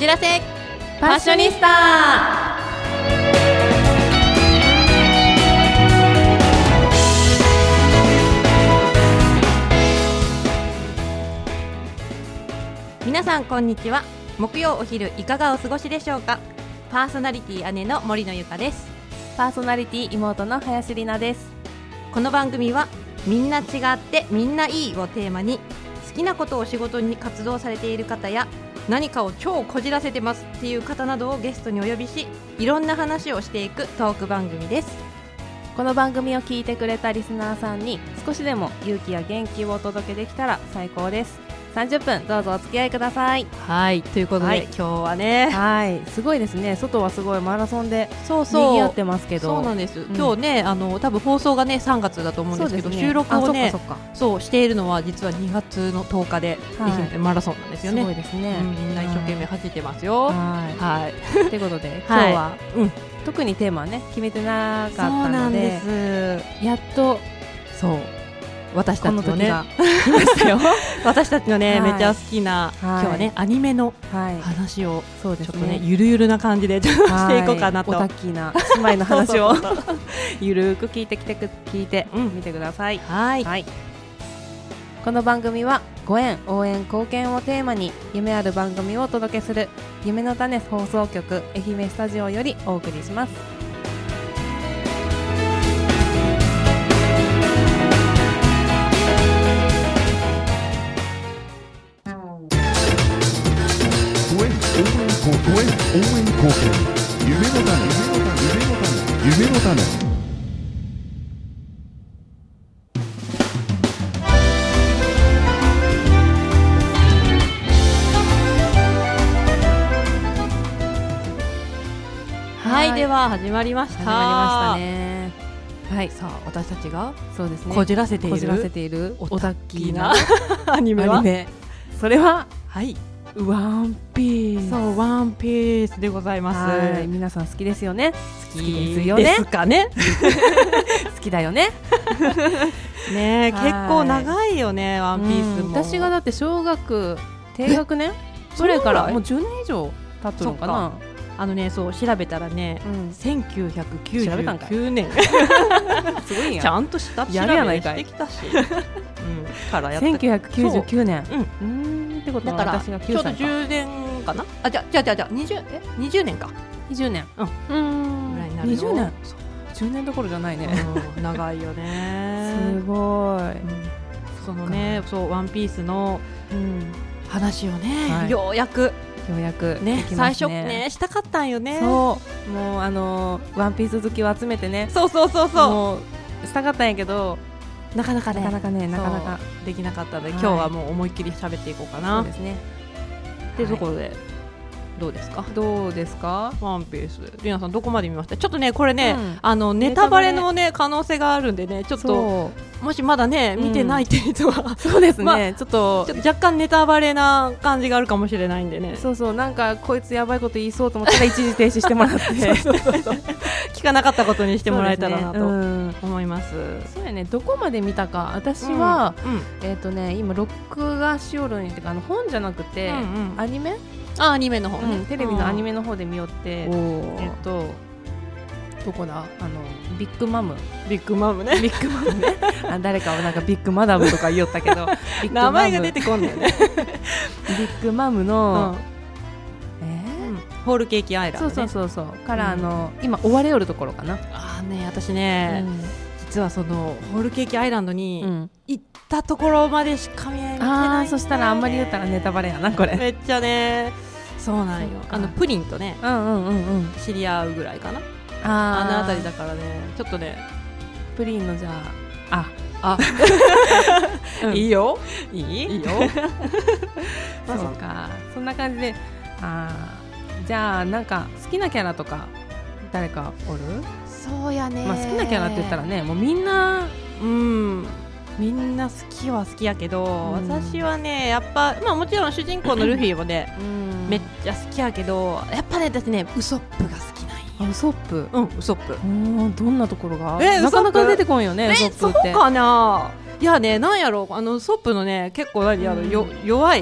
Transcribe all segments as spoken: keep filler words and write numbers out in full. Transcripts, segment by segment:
じらせファッショニスタ。皆さんこんにちは。木曜お昼いかがお過ごしでしょうか。パーソナリティ姉の森のゆかです。 パーソナリティ妹の林里奈です。 この番組はみんな違ってみんないいをテーマに、好きなことを仕事に活動されている方や何かを超こじらせてますっていう方などをゲストにお呼びし、いろんな話をしていくトーク番組です。 この番組を聞いてくれたリスナーさんに少しでも勇気や元気をお届けできたら最高です。さんじゅっぷんどうぞお付き合いください。 はい、ということで、はい、今日はね、 はい、すごいですね。外はすごいマラソンでそうそう賑わってますけど、 そうなんです、うん、今日ね、あの多分放送がねさんがつだと思うんですけど、ね、収録をね そ, そ, そうしているのは実はにがつのとおかで、はい、マラソンなんですよね。 すごいですね、 うん、みんな一生懸命走ってますよ。はい、はい、 ということで今日は、はい、うん、特にテーマはね決めてなかったので、そうなんです。やっとそう私たちのね来ましたよ私たちのね、はい、めっちゃ好きな、はい、今日はねアニメの話を、はい、そうですね、ちょっとねゆるゆるな感じでしていこうかなと、 オタッキーな姉妹の話をゆるく聞いてきて聞いて、うん、見てください。はい、はい、この番組はご縁応援貢献をテーマに夢ある番組をお届けする夢の種放送局愛媛スタジオよりお送りします。 応援貢献夢の種夢の種夢の種。 はい、では始まりました。 始まりましたね。はい、 さあ私たちがそうですねこじらせているこじらせているオタッキーなアニメは、 それははいワンピース。 そうワンピースでございます。 はい、皆さん好きですよね。 好きですよね。ですかね好きだよねね、結構長いよねワンピースも。 私がだって小学低学年それからもうじゅうねん以上経ってるのかな。 あのね、そう調べたらね、うん、せんきゅうひゃくきゅうじゅうきゅうねんすごいんや。 ちゃんとした調べしてきたし、うん、からやったせんきゅうひゃくきゅうじゅうきゅうねん。 うん、うーんってことは私がきゅうさいか。ちょうどじゅうねんかな。あ、じゃじゃじゃじゃにじゅうえにじゅうねんか。 にじゅうねん。うん。うんぐらいになるの。にじゅうねん。じゅうねんどころじゃないね。 うん、長いよね。 すごい。うん、 そのね、そうワンピースの、うん、話をね、はい、ようやく。 ようやくね、ね最初ねしたかったんよね。 そうもうあのー、ワンピース好きを集めてね、 そうそうそうそうもうしたかったんやけどなかなかねなかなかねなかなかできなかったので、はい、今日はもう思いっきり喋っていこうかな。 そうですね。 というところで、はい、どうですかどうですかワンピース。りなさんどこまで見ました？ちょっとねこれね、うん、あのネタバレのね可能性があるんでね、ちょっともしまだね見てないっていう人は、うん、 そうですね、まあ、ちょっと若干ネタバレな感じがあるかもしれないんでね。 そうそう、なんかこいつやばいこと言いそうと思ったら一時停止してもらってそうそうそうそう聞かなかったことにしてもらえたらなと思います。 そうやね、どこまで見たか私は、うんうん、えっ、ー、とね今録画しおるんってか、あの本じゃなくて、うんうん、アニメあアニメの方ね、 うん、テレビのアニメの方で見よって、えっとどこだあのビッグマムビッグマムねビッグマムねあ誰かはなんかビッグマダムとか言いよったけど名前が出てこんだよねビッグマムの、 うんえーうん、ホールケーキアイランド、ね、 そうそうそうそうから、うん、あの今終われよるところかな。 あね私ね、うん、実はそのホールケーキアイランドに行ったところまでしか見えてないんだよね。 あそしたらあんまり言ったらネタバレやなこれ。 めっちゃねそうなんよ。あのプリンとね、うんうんうんうん、知り合うぐらいかな。あ, あのあたりだからねちょっとねプリンのじゃあああ、うん、いいよいいいいよまあそうかそんな感じであじゃあなんか好きなキャラとか誰かおる？ そうやね、 まあ、好きなキャラって言ったらねもうみんなうんみんな好きは好きやけど、うん、私はねやっぱ、まあ、もちろん主人公のルフィもね、うん、めっちゃ好きやけどやっぱね私ねウソップが好きなんよ。 ウソップうんウソップどんなところが、 えー、 なかなか出てこんよねウソップって。 そうかないやねなんやろうあのウソップのね結構何やろ、うん、よ弱い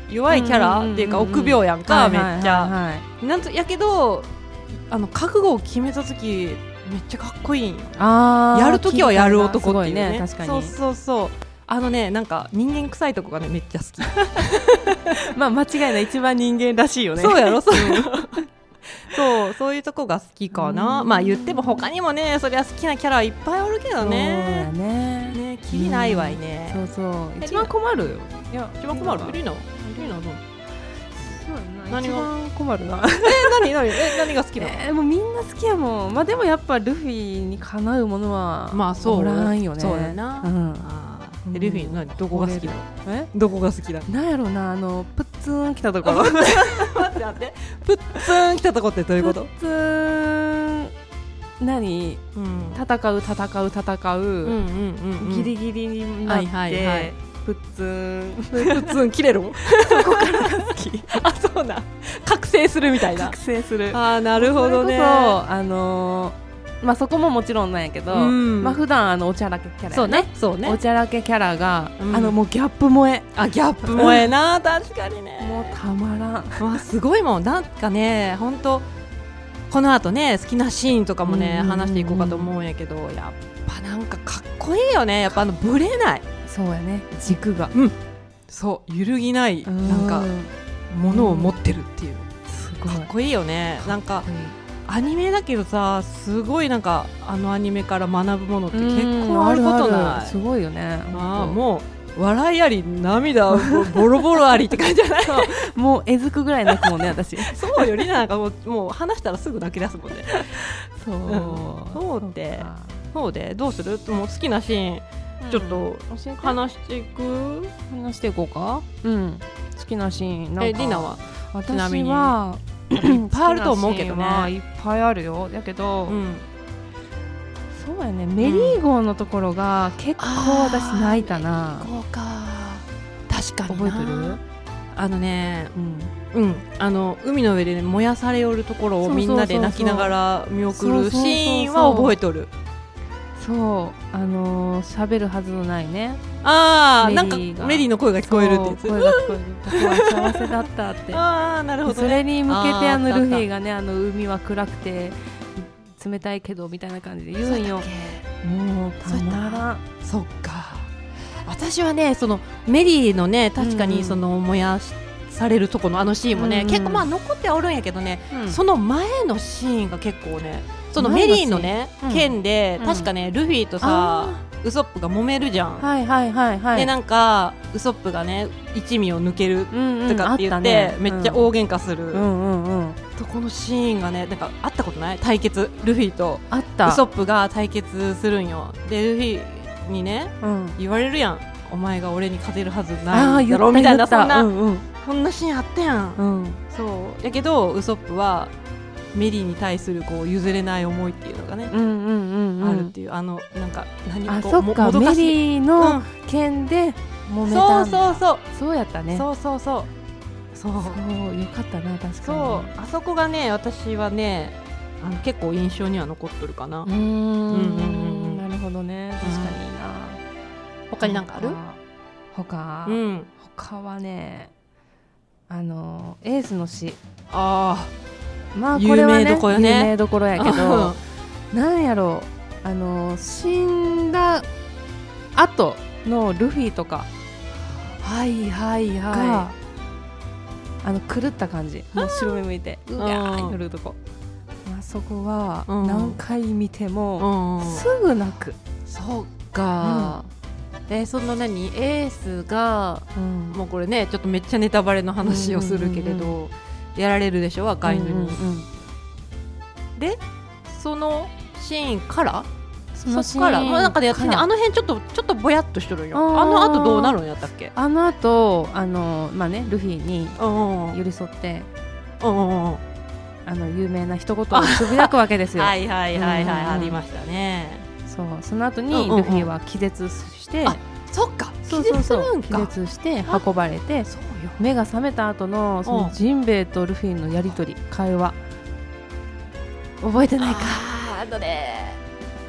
弱いキャラっていうか臆病やんか、めっちゃ、 はいはいはい、 なんとやけどあの覚悟を決めた時めっちゃかっこいいんよ。 あやるときはやる男っていうね。 ね、確かに。 そうそうそう。あのね、なんか人間臭いとこがねめっちゃ好き。 まあ間違いない、一番人間らしいよね。 そうやろ、そうやろ。そう、そういうとこが好きかな。まあ言っても他にもね、そりゃ好きなキャラはいっぱいおるけどね。 そうやね。 ね、きりないわいね。 そうそう。一番困るよ。 いや、一番困る。リナ、リナどう？ 何が困るな。 え、何何え何が好きなの？ えー、もうみんな好きやもん。まあでもやっぱルフィにかなうものはまあそうおらんよね。 そうやな。うん。えルフィ何どこが好きなの？ えどこが好きなの？ なんやろうな、あのプッツン来たところ。 待って待って。プッツン来たとこってどういうこと？ プッツン何？うん、戦う戦う戦う。うんうんうんうん、ギリギリになって。はいはいはい、プッツンプッツン切れるそこからが好きあ、そうな覚醒するみたいな覚醒する。 あー、なるほどね。 そうあのー、まあそこももちろんなんやけど、うん、まあ普段あのおちゃらけキャラ、ね、 そうねそうね、 おちゃらけキャラが、うん、あのもうギャップ萌え、 あギャップ萌えな確かにね、 もうたまらん。 わすごいもん、なんかね本当この後ね好きなシーンとかもね、うんうんうん、話していこうかと思うんやけど、やっぱなんかかっこいいよね。やっぱあのブレない。 そうやね、軸が、 うん、そう揺るぎないなんかものを持ってるっていう、すごいかっこいいよね。なんかアニメだけどさ、すごいなんかあのアニメから学ぶものって結構あることない？ あるある、すごいよね。 あもう笑いあり涙ボロボロありって感じじゃないもうえずくぐらい泣くもんね私。 そうよりなんかもう、もう話したらすぐ泣き出すもんね。 そう、うん、 そうでそうでどうする？もう好きなシーンちょっと話していく、 話していこうか。うん、好きなシーンなんかえリナは？ 私はいっぱいあると思うけどね。いっぱいあるよ。だけど、うん、そうやね、メリー号のところが結構私泣いたな。 メリー号か、確かに覚えてる？ あのね、うん、うん、あの海の上で、ね、燃やされおるところをみんなで泣きながら見送るシーンは覚えとる。 そう、あのー、喋るはずのないね。 ああ、なんかメリーの声が聞こえるってやつ。 声が聞こえる。ここは幸せだったって。 ああ、なるほど、ね。 それに向けてあのルフィがね、あの海は暗くて冷たいけどみたいな感じで言うんよ。もうたまらん。 そっか。私はね、そのメリーのね、確かにその燃やしされるとこのあのシーンもね、うん、結構まあ残っておるんやけどね、うん、その前のシーンが結構ね。そのメリーのね、うん、剣で、うん、確かねルフィとさウソップが揉めるじゃん。 はいはいはいはい。 でなんかウソップがね一味を抜けるとかって言って、うんうんね、めっちゃ大喧嘩する、うんうんうん、とこのシーンがね、なんかあったことない？対決ルフィとウソップが対決するんよ。でルフィにね、うん、言われるやん、お前が俺に勝てるはずないだろみたいな、そんな、うんうん、そんなシーンあったやん、うん、そうやけどウソップはメリーに対するこう譲れない思いっていうのがね、うんうんうんうん、あるっていう、あのなんか何あこうそっかメリーの剣で揉めたんだ、 そうそうそうそうやったね、 そうそうそうそうそうよかったな、確かに。 そうあそこがね私はねあの結構印象には残っとるかな。うーん、うんうんうん、なるほどね、確かにいいな。 他に何かある？ 他、うん、他はね、あのエースの死、 ああまあこれはね、有名どころね、有名どころやけどなんやろう、あの死んだ後のルフィとかはいはいはいがあの狂った感じ、もう白目向いてうわー寄るとこ、あそこは何回見てもすぐ泣く。 そうか、うん、えー、その何エースが、うん、もうこれねちょっとめっちゃネタバレの話をするけれど、うんうんうん、やられるでしょ、赤犬に、うんうんうん、でそのシーンからそのシーンから、まあ、なんかでやってね、あの辺ちょっとちょっとぼやっとしとるんよ。あの後どうなるんやったっけ？ あの後あのまあねルフィに寄り添ってうんうんうん、 あの有名な一言をつぶやくわけですよ。 はいはいはいはい、ありましたね。 そう、その後にルフィは気絶して、うんうんうん、 あそっか、 そうそうそう、気絶して運ばれて、そうよ、目が覚めた後のそのジンベエとルフィのやりとり、会話覚えてないか？ ああのね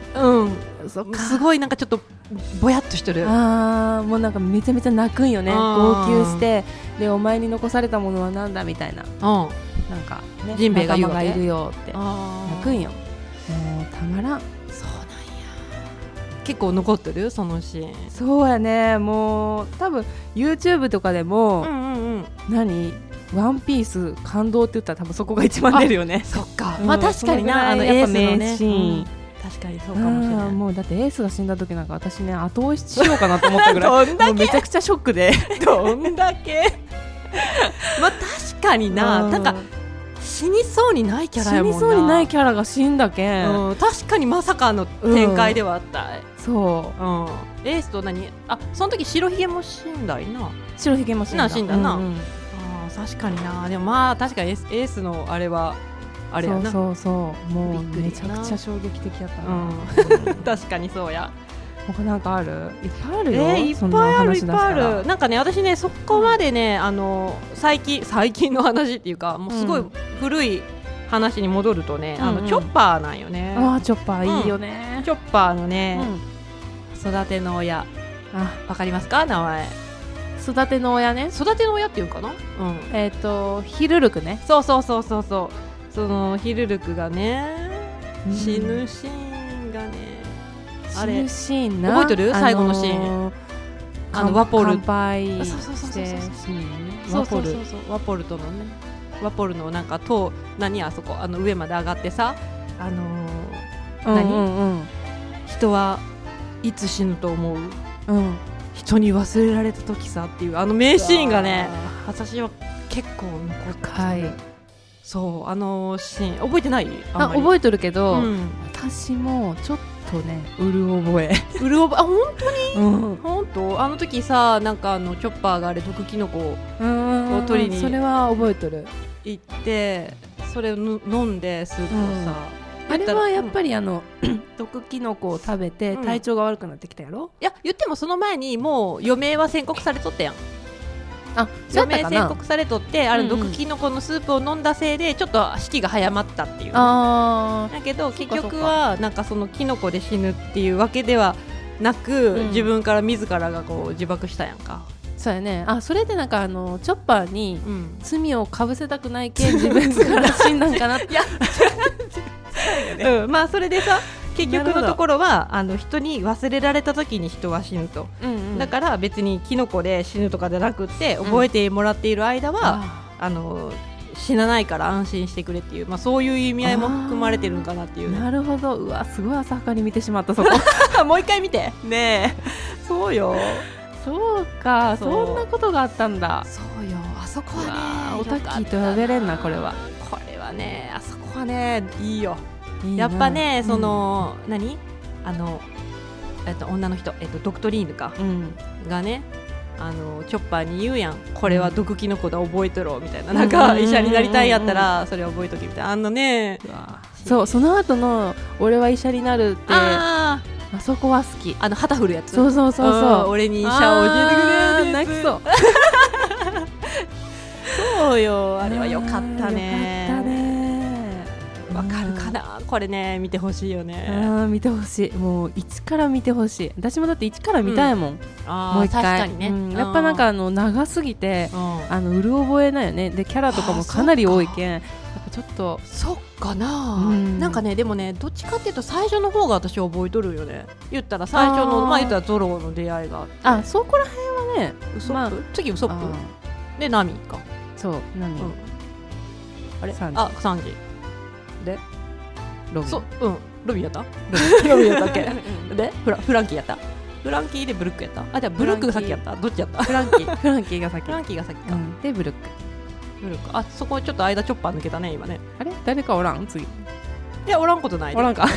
うんそっかすごいなんかちょっとぼやっとしてる。 あーもうなんかめちゃめちゃ泣くんよね。号泣してでお前に残されたものはなんだみたいな、 うんなんかねジンベエが言うわけ仲間がいるよってあ泣くんよ。もうたまらん。 そうなんや。結構残ってるそのシーン。 そうやね。もう多分 YouTube とかでも、 うんうんうん何ワンピース感動って言ったら多分そこが一番出るよね。 そっか、 うんまあ確かにな、あのそのぐらいやっぱエースのね名シーン、 うん確かにそうかもしれない。 もうだってエースが死んだ時なんか私ね後追いしようかなと思ったぐらいどんだけもうめちゃくちゃショックでどんだけまあ確かにな、なんか死にそうにないキャラやもんな。 死にそうにないキャラが死んだけん、 うん、確かにまさかの展開ではあった、 そうん、エースと何あその時白ひげも死んだいな。 う白ひげも死んだな死んだなうんうんあ確かにな。でもまあ確かにエース、エースのあれはあれやな。 そうそうそうもうびっくりめちゃくちゃ衝撃的やったうな、 ん、確かにそうや。 他なんかあるいっぱいあるよ、 えー、いっそんなぱいあるいっ話出したらぱいある。なんかね私ねそこまでね、あの最近最近の話っていうかもうすごい古い話に戻るとね、 うんうんあのチョッパーなんよね。 あーチョッパーいいよね、 チョッパーのうね、 ん育ての親あわかりますか名前。 育ての親ね。 育ての親っていうかな。うんえっ、とヒルルクね。 そうそうそうそうそうそのヒルルクがね、 うん死ぬシーンがねあれ死ぬシーンな覚えてる最後のシーンンあのワポル乾杯そうそうそうそうそうしてシーンねそうそうそうワポルそうワポルトのねワポルのなんか塔何あそこあの上まで上がってさあのー何うんうんうん人はいつ死ぬと思ううん人に忘れられた時さっていうあの名シーンがね私は結構残って深い。 そうあのシーン覚えてないあんまりあ覚えとるけど、 うん私もちょっとねうる覚え、 うる覚えあ本当にうん、 本当あの時さなんかあのチョッパーがあれ毒キノコをうん取りにそれは覚えとる。 行ってそれをぬ飲んでスープをさ、 あれはやっぱり、 りあの毒キノコを食べてうん体調が悪くなってきたやろ、 いや言ってもその前にもう余命は宣告されとったやん。 あそう余命やったかな。 宣告されとってあれうんうん毒キノコのスープを飲んだせいでちょっと死期が早まったっていう。 あだけど結そっか局はなんかそのキノコで死ぬっていうわけではなく、 うん自分から自らがこう自爆したやんか。 ーそうやね。あそれでなんかあのチョッパーにうん、 罪をかぶせたくないけん自分から死んだんかなっていやうん、まあそれでさ結局のところはあの人に忘れられた時に人は死ぬと、 うんうんだから別にキノコで死ぬとかじゃなくって覚えてもらっている間は、 ああの死なないから安心してくれっていう、まあ、そういう意味合いも含まれてるのかなっていうね。 なるほど。うわすごい浅はかに見てしまったそこもう一回見てねえそうよそうかそうそんなことがあったんだ。 そうよあそこはうわねおたっきーと呼べれんなこれは。 これはねあそこはねいいよいいなやっぱねそ、の、何あの、えっと、女の人、えっと、ドクトリーヌかうんがねあのチョッパーに言うやんこれは毒キノコだ覚えとろみたいななんか医者になりたいやったらそれ覚えとけみたいなあのねうわそうその後の俺は医者になるってああそこは好き。 ああの旗振るやつそうそうそううんそう俺に医者を教えてくれあーってやつ泣きそう。 そうよあれはよかったねよかったね。 わかるかなこれね見てほしいよねあー見てほしい。もう一から見てほしい。私もだって一から見たいもん、 あーもう一回確かにね、 うんやっぱなんかあの長すぎてうんあのうる覚えないよね。でキャラとかもかなり多いけんやっぱちょっとそっかな、 うんなんかねでもねどっちかっていうと最初の方が私は覚えとるよね言ったら最初あーのまあ言ったらゾロの出会いがあってあそこら辺はねウソップ、 まあ次ウソップあでナミかそう何、 うんあれサンジあサンジでロビンそうんロビーやったロビーやったっけでフラフランキーやったフランキーでブルックやったあじゃあブルックが先やったどっちやったフランキーフランキーが先フランキーが先か、 うん、でブルックブルックあそこちょっと間チョッパー抜けたね今ねあれ誰かおらん次いやおらんことないでおらんか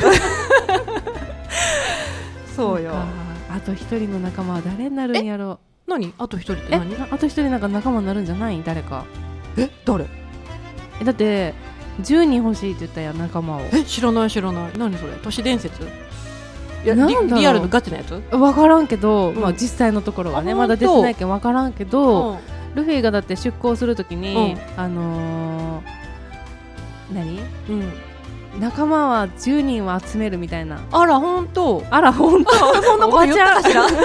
そうよかあと一人の仲間は誰になるんやろ何あと一人ってえ何あと一人なんか仲間になるんじゃない誰かえ誰えだってじゅうにん欲しいって言ったやん仲間をえ知らない知らない何それ都市伝説いやリなんだろうリアルのガチなやつ分からんけど、 うんまあ、実際のところはねあまだ出てないけん分からんけど、 うんルフィがだって出航するときに、 うあのー、何うん仲間はじゅうにんは集めるみたいな。 あら本当。 あら本当。 そんなこと言ったかしら。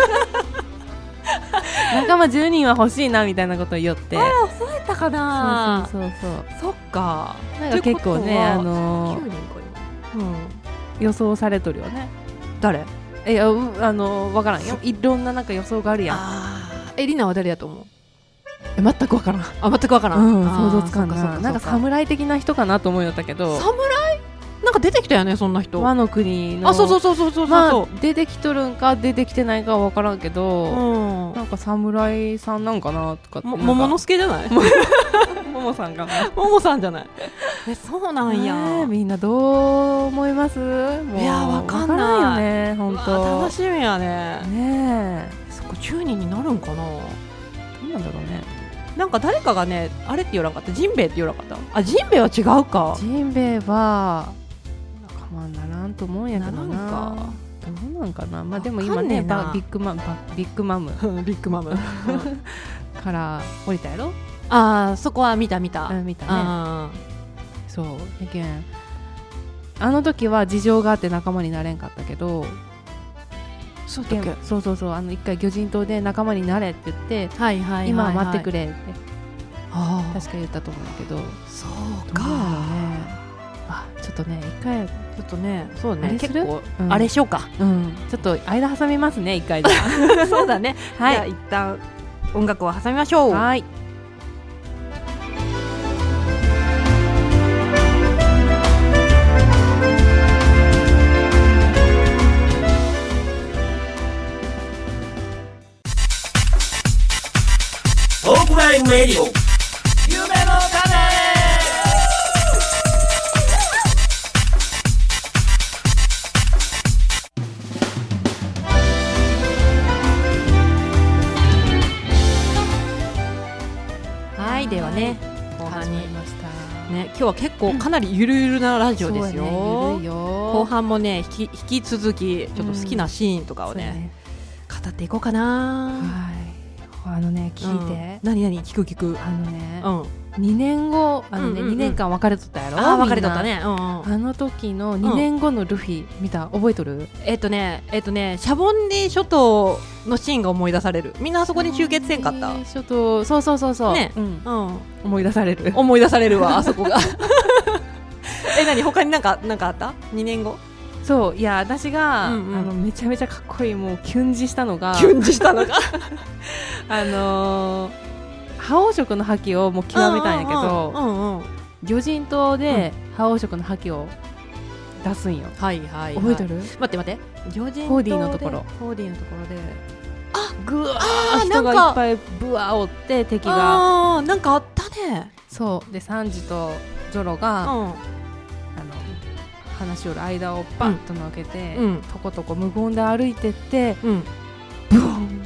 仲間じゅうにんは欲しいなみたいなことを言って。 あらそうやったかな。 そうそうそうそう。そっか。 なんか結構ねあのー、 きゅうにんか今。うん。 予想されとるよね。 誰？ えいやあのー、分からんよ。いろんななんか予想があるやん。 あえりなは誰やと思う？ え全く分からん。 あ全く分からん。 うん想像つかんな。なんか侍的な人かなと思うよったけど。 侍？なんか出てきたよねそんな人。 和の国の。 あそうそうそうそうそうそう、 まあ、出てきとるんか出てきてないかは分からんけど、うん、なんか侍さんなんかなとかって。 桃之助じゃない？ 桃さんかな。 桃さんじゃない。えそうなんや、 ね、みんなどう思います？もういや分かんないよね本当。 楽しみやね。 ねえそこじゅうにんになるんかな。どうなんだろうね。 なんか誰かがねあれって言わなかった。ジンベエって言わなかった。あジンベエは違うか。 ジンベエは仲間にならんと思うんやけどな。なかどうなんかな。まあでも今ねバビッグマムビッグマムビッグマムから降りたやろ。 ああそこは見た見た、 うん、見たね。そうやけんあの時は事情があって仲間になれんかったけど。 そうだっけ。 そうそうそうあの一回魚人島で仲間になれって言って、 はいはいはいはい、 今は待ってくれってあ確か言ったと思うんだけど。 そうか。 どうなのね。あちょっとね一回ちょっとねそうねあれする結構、 うん、 あれしようか、 うん、ちょっと間挟みますね一回で。 そうだね。はい、じゃあ一旦音楽を挟みましょう。 はい。 トークライブレディオ夢の種。 はいではね後半にましたね今日は結構かなりゆるゆるなラジオですよ。 うんね、ゆるいよ。 後半もね引き、引き続きちょっと好きなシーンとかをね、うんね、語っていこうかな。 はいあのね聞いて、うん、 何何聞く聞く。 あのね、 うん、 にねんごあの、ねうんうんうん、にねんかん別れとったやろ。 あ別れとったね、うんうん、 あの時のにねんごのルフィ見た覚えとる？ えっ、ー、とねえっ、ー、とねシャボンディ諸島のシーンが思い出される。みんなあそこに集結せんかった？ 諸島そうそうそうそうね、うんうん、 思い出される思い出されるわあそこがえ何他になんかなんかあった？にねんごそういや私が、うんうん、あのめちゃめちゃかっこいいもうキュンジしたのがキュンジしたのがあのー、覇王色の覇気をもう極めたんやけど、うんうんうん、魚人島で覇王色の覇気を出すんよ、 はいはい、はい、 覚えてる？ 待って待って魚人島でフォーディーのところフォーディーのところであぐわー人がいっぱいブワーおって敵があなんかあったね。 そうでサンジとゾロが、うん、あの話しよる間をバンと抜けて、うん、とことこ無言で歩いてって、うん、ブーン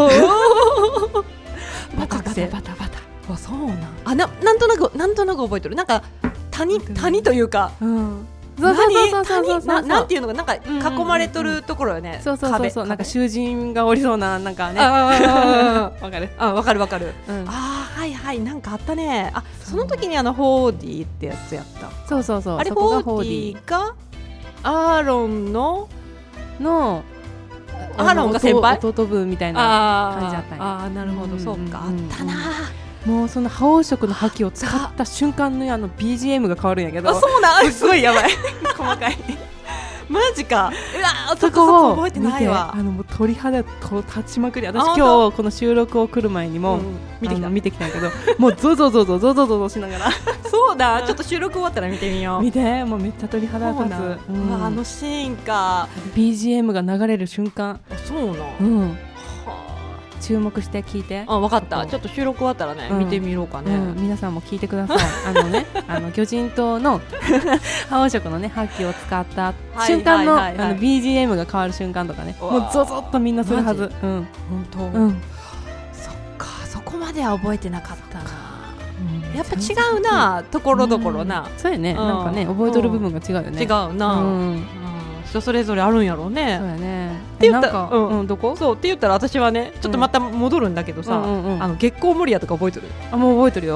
バタバタバタバタ。あそうなんあ な, なんとなくなんとなく覚えてる。なんか谷谷というか、うん、 そうそうそうそうそうそうなんていうのかなんか囲まれとるところよね。 そうそうそうそうなんか囚人がおりそうななんかねわかるあわかるわかる、うん、あはいはいなんかあったね。あその時にあのフォーディーってやつやった。 そうそうそうあれフォーディーがアーロンののアーロンが先輩弟分みたいな感じだったんや。 ああなるほど、うん、そうかあったな。 もうその覇王色の覇気を使った瞬間のあの ビージーエム が変わるんやけど。 あそうなんすごいやばい細かいマジか。うわそこそこ覚えてないわ。 あのもう鳥肌こう立ちまくり。私今日この収録を来る前にも、うん、見てきた見てきたんやけどもうゾゾゾゾゾゾゾゾしながらそうだちょっと収録終わったら見てみよう。 見てもうめっちゃ鳥肌立つ、 うん、あのシーンかビージーエム が流れる瞬間。 あそうな、 うん注目して聞いて。 あ分かったちょっと収録終わったらね、うん、見てみようかね、 うん、皆さんも聞いてくださいあのねあの魚人島の覇王色のね覇気を使った瞬間の、はいはいはいはい、あの ビージーエム が変わる瞬間とかねもうゾゾッとみんなするはず。うん本当、 うん、 そっかそこまでは覚えてなかったな、うん、やっぱ違うなところどころな、 うん、そうやね、うん、なんかね覚えとる部分が違うよね。 違うな、うん人それぞれあるんやろうね。 そうやね。 って言ったら、 うんうん、どこ？ そうって言ったら私はね、ちょっとまた戻るんだけどさ、うんうんうん、あの月光守屋とか覚えてる？ あもう覚えてるよ。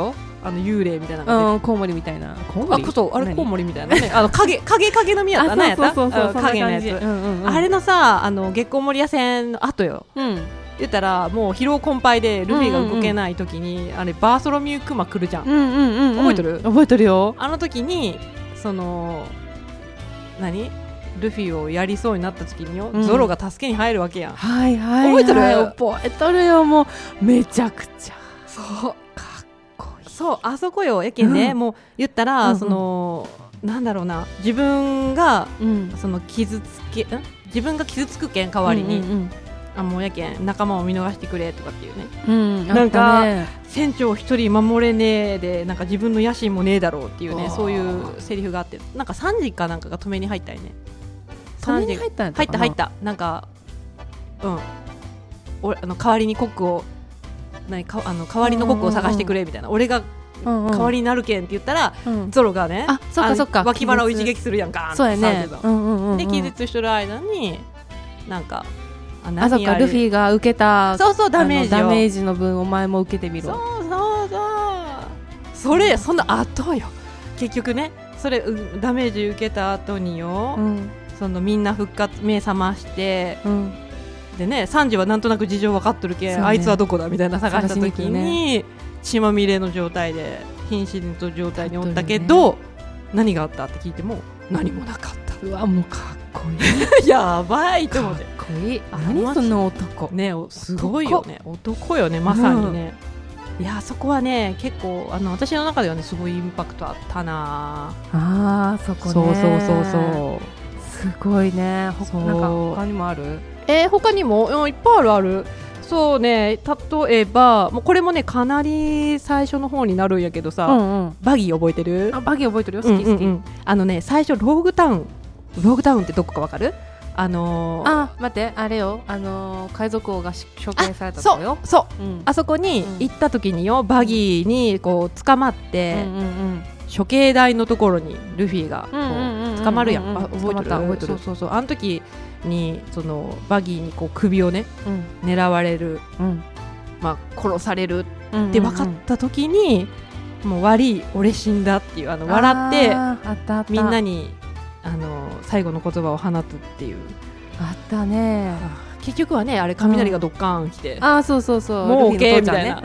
あの幽霊みたいなのがうん、コウモリみたいな。コウモあ、 リそうあれ何コウモリみたいなねあの影影影の実やったなやったあそうそうそうそううん影のやつ、 そんな感じうんうんうんあれのさあの月光守屋戦の後ようん言ったらもう疲労困憊でルフィが動けない時に、あれバーソロミュークマ来るじゃん、 うんうんうんうん、 覚えてる覚えてるよ。 あの時にその何ルフィをやりそうになった時によ、 うんゾロが助けに入るわけやん。 はいはい、はい、 覚えてる覚えとるよ。もうめちゃくちゃそうかっこいい。 そうあそこよやけんね、 うんもう言ったら、 うんうんそのなんだろうな自分がうんその傷つけん自分が傷つくけん代わりに、 うんうんあもうやけん仲間を見逃してくれとかっていうね、 うんうん、 なんかあったね船長一人守れねえでなんか自分の野心もねえだろうっていうあーねそういうセリフがあってなんかさんじかなんかが止めに入ったりね止めに入ったんや入った入っったなんかうん俺あの代わりにコックを何かあの代わりのコックを探してくれみたいな、俺がかな、 代わりになるけんって言ったら、 うんゾロがねあそっかそっかあの脇腹を一撃するやんかそうやね、 でうんうんうんうん、 気絶してる間になんかああそっかルフィィが受けたそうそうダメージをあのダメージの分お前も受けてみろ。 そうそうそうそれそんな後よ結局ねそれうダメージ受けた後によ、 うんそのみんな復活目覚ましてうんでねサンジはなんとなく事情分かっとるけん、 そうねあいつはどこだみたいな探した時探しにに行血まみれの状態で瀕死の状態におったけど、何があったって聞いても何もなかったうわもうかっこいいやばいと思ってかっこいい。 あ何その男。 ねおすごいよね男よねまさにね、いやそこはね結構あの私の中ではねすごいインパクトあったなあーそこね。 そうそうそうそうすごいね。ほそうなんか他にもある？ えー、他にも、うん、いっぱいあるあるそうね例えばもうこれもねかなり最初の方になるんやけどさ、 うんうん。 バギー覚えてるあバギー覚えてるよ。好き好き。 うんうんうんあのね最初ローグタウンローグタウンってどこかわかるあのー、 あ待ってあれよあのー海賊王がし処刑されたとそうこよ。 そううんあそこに行った時によバギーにこう捕まって、 うんうんうん処刑台のところにルフィがうんうんうんうんうんこう捕まるやんあ覚えてる捕まった覚えてるそうそうそうあの時にそのバギーにこう首をねうん狙われる、 うんまあ、殺されるうんって分かった時に、もう悪い俺死んだっていうあの笑ってあーあったあったみんなにあの最後の言葉を放つっていうあったね。 結局はねあれ雷がドッカーン来て、 あーそうそうそうもうルフィの OK 父ちゃんねみ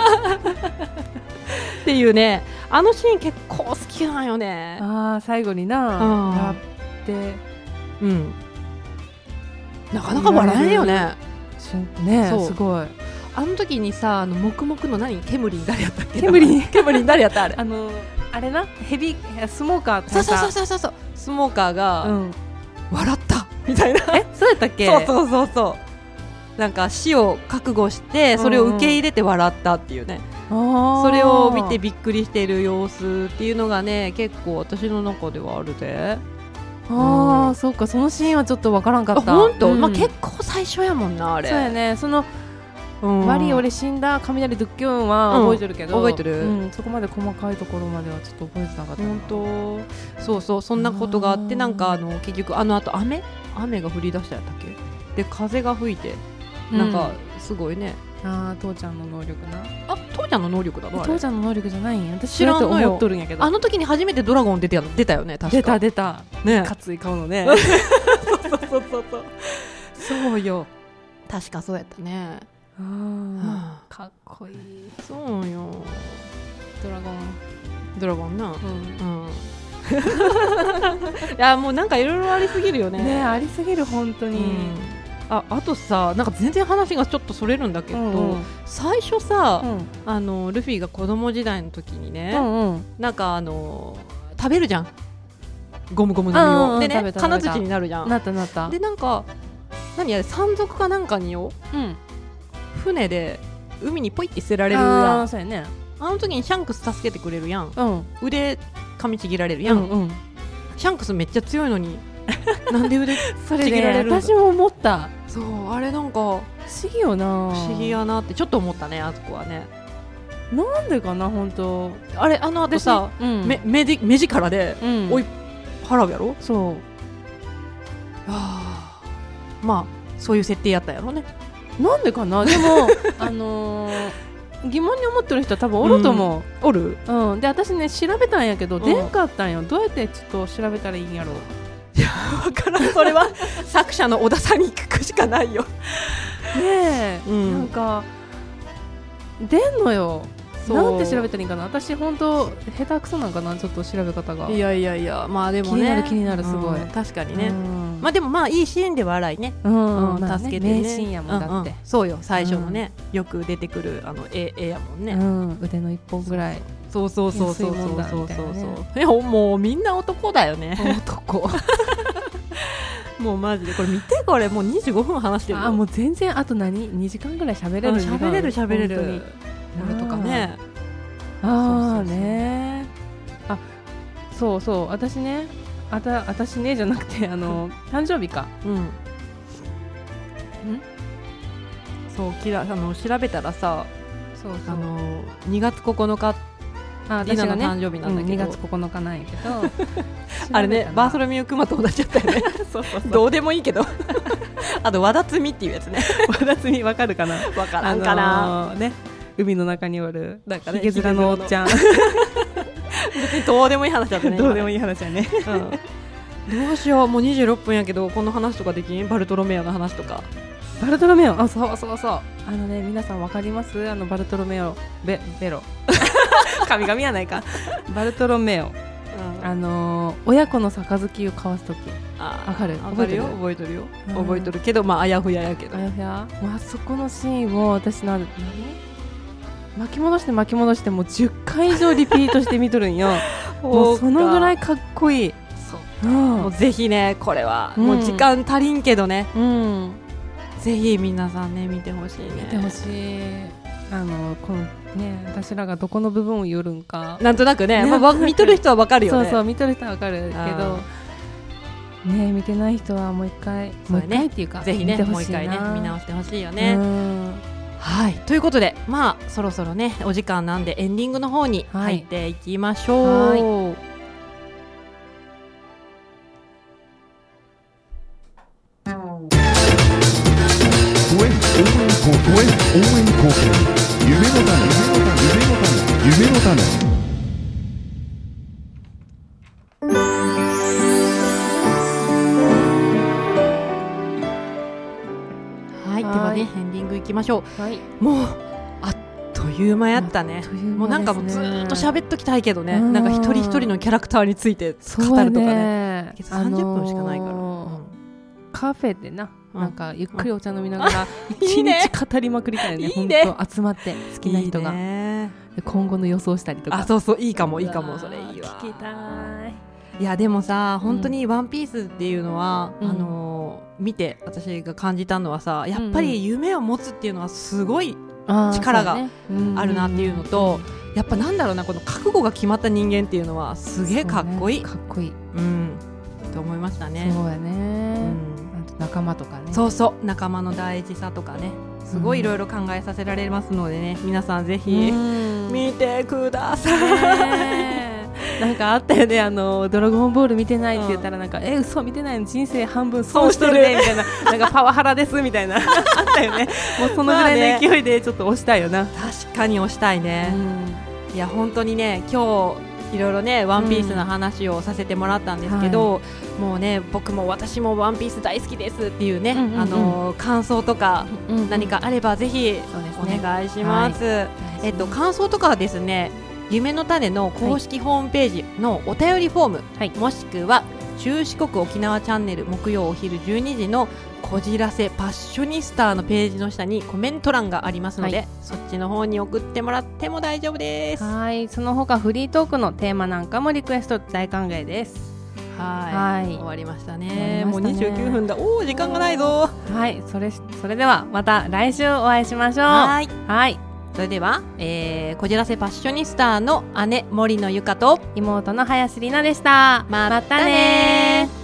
っていうねあのシーン結構好きなんよねうんあー最後になうんやってうんなかなか笑えんよねしねそうすごいあの時にさあの黙々の何煙に誰やったっけ煙に煙に誰やったあれあのあれなヘビスモーカーそうそうそううそうそうそうスモーカーが、 うん笑ったみたいなえそうやったっけ？ そうそうそうそうなんか死を覚悟してそれを受け入れて笑ったっていうね、 あーそれを見てびっくりしている様子っていうのがね結構私の中ではあるであうんあそうかそのシーンはちょっとわからんかった。 あ本当、 うんまあ、結構最初やもんなあれそうやねそのうんマリー俺死んだ雷ドゥッキュンは覚えてるけど、 うん覚えてるうん、そこまで細かいところまではちょっと覚えてなかったな。 本当そうそうそんなことがあってあーなんかあの結局あの後雨雨が降り出したやったっけで風が吹いてなんかすごいね、 ああ父ちゃんの能力なあ父ちゃんの能力だろあれ父ちゃんの能力じゃないんや私知らんのよそうやって思っとるんやけどあの時に初めてドラゴン出てや出たよね確か出た出たねかつい顔のねそうそうそうそうそうよ確かそうやったねあはーかっこいいそうよドラゴンドラゴンなうんうんいやもうなんかいろいろありすぎるよねねありすぎる本当に、 うんああとさなんか全然話がちょっとそれるんだけど、 うんうん最初さ、 うんあのルフィが子供時代の時にね、 うんうんなんかあの食べるじゃんゴムゴムのうんうん実を、 うんでね食べた食べた金槌になるじゃんなったなったでなんか何あれ山賊かなんかにようん船で海にポイって捨てられるやんあーそうやねあの時にシャンクス助けてくれるやんうん腕噛みちぎられるやん、 うんうんシャンクスめっちゃ強いのになんで腕それちぎられるんだで私も思ったそうあれなんか不思議よな不思議やなってちょっと思ったねあそこはねなんでかな本当あれあの後さ、 うん目目で目力でうん追い払うやろそうあまあそういう設定やったやろねなんでかなでもあのー疑問に思ってる人は多分おると思う、 うん、おる、 うん、で私ね調べたんやけど、うん、出んかったんよ。どうやってちょっと調べたらいいんやろう。 いや分からんそれは作者の小田さんに聞くしかないよねえ、うん、なんか出んのよ。なんて調べたらいいんかな。私本当下手くそなんかな、ちょっと調べ方が。 いやいやいや、まあでもね、 気になる気になる、すごい、 うん、確かにね、うん、まあでもまあいいシーンでは荒いね、 うんうん、 助けてね、 名シーンやもんだって、うんうん、 そうよ、最初のね、うん、よく出てくるあの絵絵やもんね、 うん、腕の一本ぐらい、 そうそうそうそうそうそうそうそうそう、いやもうみんな男だよね男もうマジでこれ見て、これもうにじゅうごふん話してるよ。 あ、もう全然あと何にじかんぐらい喋れる、 喋れる喋れるこれとかね。 ああね、あ、そうそう、私ね、あた私ねじゃなくて、あの誕生日か、うん、んそうきらあの調べたらさ、 そうそう、 あのにがつここのか、 あ、 リナの誕生日なんだけど、うん、 にがつここのかなんやけどあれね、バーソロミュークマと同じだったよねそうそうそう、どうでもいいけどあと和田摘みっていうやつね和田摘みわかるかな、 わからんかな、 あのー、ね、海の中におるなんか、ね、ヒゲ面のおっちゃん別にどうでもいい話だったねどうでもいい話だね、 うん、どうしよう、もうにじゅうろっぷんやけどこの話とかできん？バルトロメオの話とか。 バルトロメオ、あ、そうそうそう、あのね、皆さんわかります？あのバルトロメオベベロ神々やないかバルトロメオ、うん、あのー、親子の杯を交わすとき、わかる？ 覚えてるよ、覚えてるよ、うん、覚えてるけど、まああやふややけど、 あやふや、もうあそこのシーンを私な、何巻き戻して巻き戻してもうじゅっかい以上リピートして見とるんよもうそのぐらいかっこいい。 そうか、うん、もうぜひね、これは、うん、もう時間足りんけどね、うん、ぜひ皆さんね見てほしいね。 見てほしい。あのこのね、私らがどこの部分を寄るんかなんとなくね、まあ、見とる人はわかるよねそうそう、見とる人はわかるけどね、見てない人はもう一回、もう一回っていうか、 ぜひね、もう一回ね見直してほしいよね。はい、ということで、まあそろそろねお時間なんでエンディングの方に入っていきましょう。はい、はい応援貢献、夢の種、夢の種、夢の種。 はい、ではね、エンディングいきましょう。はい、もうあっという間やったね。もうなんかもうずーっと喋っときたいけどね、なんか一人一人のキャラクターについて語るとかね、さんじゅっぷんしかないから、あのーうん、 カフェでな、なんかゆっくりお茶飲みながら一日語りまくりたいよね。本当集まって好きな人が、いいね、今後の予想したりとか。 あ、そうそう、いいかもいいかも、それいいわ。 聞きたい。 いやでもさ、本当にワンピースっていうのは、うん、あのー、見て私が感じたのはさ、やっぱり夢を持つっていうのはすごい力があるなっていうのと、やっぱなんだろうな、この覚悟が決まった人間っていうのはすげえかっこいい、 ね、かっこいい、 うん、と思いましたね。 そうやね、うん、仲間とかね、 そうそう、仲間の大事さとかね、すごいいろいろ考えさせられますのでね、皆さんぜひ見てください。 なんかあったよね、あのドラゴンボール見てないって言ったらなんか、うん、え嘘見てないの、人生半分損してるねみたいな、なんかパワハラですみたいなあったよね。もうそのぐらいの勢いでちょっと押したいよな。 まあね、確かに押したいね、うん、いや本当にね、今日いろいろねワンピースの話をさせてもらったんですけど、うん、はい、もうね僕も私もワンピース大好きですっていうね、うんうんうん、あの感想とか何かあればぜひお願いします。はい、えっと感想とかはですね、夢の種の公式ホームページのお便りフォーム、はい、もしくは中四国沖縄チャンネル木曜お昼じゅうにじのこじらせパッショニスターのページの下にコメント欄がありますので、はい、そっちの方に送ってもらっても大丈夫です。 はい、その他フリートークのテーマなんかもリクエスト大歓迎です。 はい、はい、終わりましたね。もうにじゅうきゅうふんだ。おー、時間がないぞ。 はい、それそれではまた来週お会いしましょう。はい、はい、 それでは、えー、こじらせパッショニスターの姉森のゆかと妹の林里奈でした。 またねー。